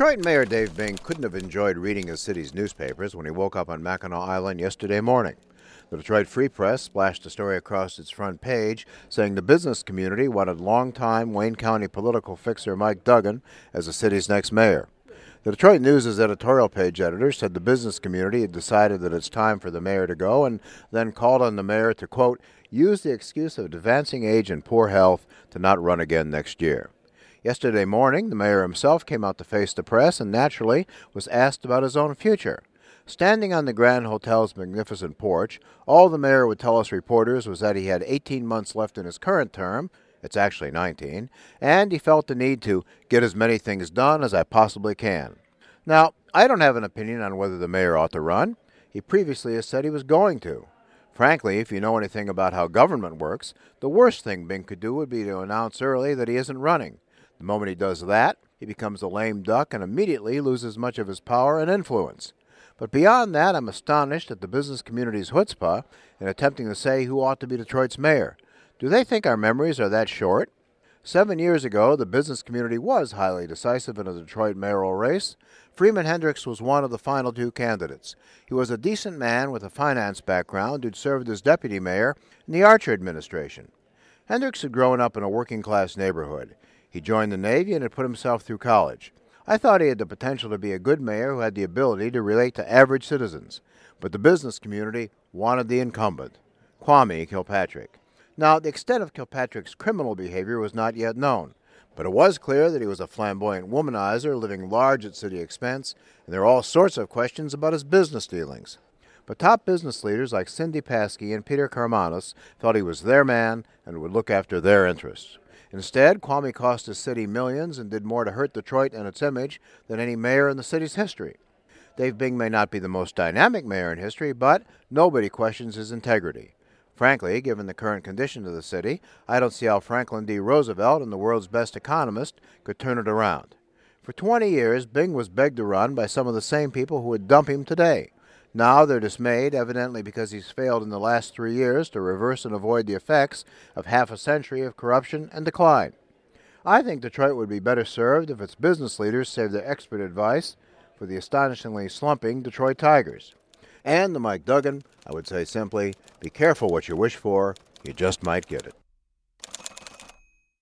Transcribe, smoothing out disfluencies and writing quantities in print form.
Detroit Mayor Dave Bing couldn't have enjoyed reading his city's newspapers when he woke up on Mackinac Island yesterday morning. The Detroit Free Press splashed a story across its front page saying the business community wanted longtime Wayne County political fixer Mike Duggan as the city's next mayor. The Detroit News' editorial page editor said the business community had decided that it's time for the mayor to go and then called on the mayor to, quote, use the excuse of advancing age and poor health to not run again next year. Yesterday morning, the mayor himself came out to face the press and naturally was asked about his own future. Standing on the Grand Hotel's magnificent porch, all the mayor would tell us reporters was that he had 18 months left in his current term, it's actually 19, and he felt the need to get as many things done as I possibly can. Now, I don't have an opinion on whether the mayor ought to run. He previously has said he was going to. Frankly, if you know anything about how government works, the worst thing Bing could do would be to announce early that he isn't running. The moment he does that, he becomes a lame duck and immediately loses much of his power and influence. But beyond that, I'm astonished at the business community's chutzpah in attempting to say who ought to be Detroit's mayor. Do they think our memories are that short? 7 years ago, the business community was highly decisive in a Detroit mayoral race. Freeman Hendricks was one of the final two candidates. He was a decent man with a finance background who'd served as deputy mayor in the Archer administration. Hendricks had grown up in a working-class neighborhood. He joined the Navy and had put himself through college. I thought he had the potential to be a good mayor who had the ability to relate to average citizens. But the business community wanted the incumbent, Kwame Kilpatrick. Now, the extent of Kilpatrick's criminal behavior was not yet known, but it was clear that he was a flamboyant womanizer living large at city expense, and there were all sorts of questions about his business dealings. But top business leaders like Cindy Paskey and Peter Karmanos thought he was their man and would look after their interests. Instead, Kwame cost his city millions and did more to hurt Detroit and its image than any mayor in the city's history. Dave Bing may not be the most dynamic mayor in history, but nobody questions his integrity. Frankly, given the current condition of the city, I don't see how Franklin D. Roosevelt and the world's best economist could turn it around. For 20 years, Bing was begged to run by some of the same people who would dump him today. Now they're dismayed, evidently because he's failed in the last 3 years to reverse and avoid the effects of half a century of corruption and decline. I think Detroit would be better served if its business leaders saved their expert advice for the astonishingly slumping Detroit Tigers. And to Mike Duggan, I would say simply, be careful what you wish for, you just might get it.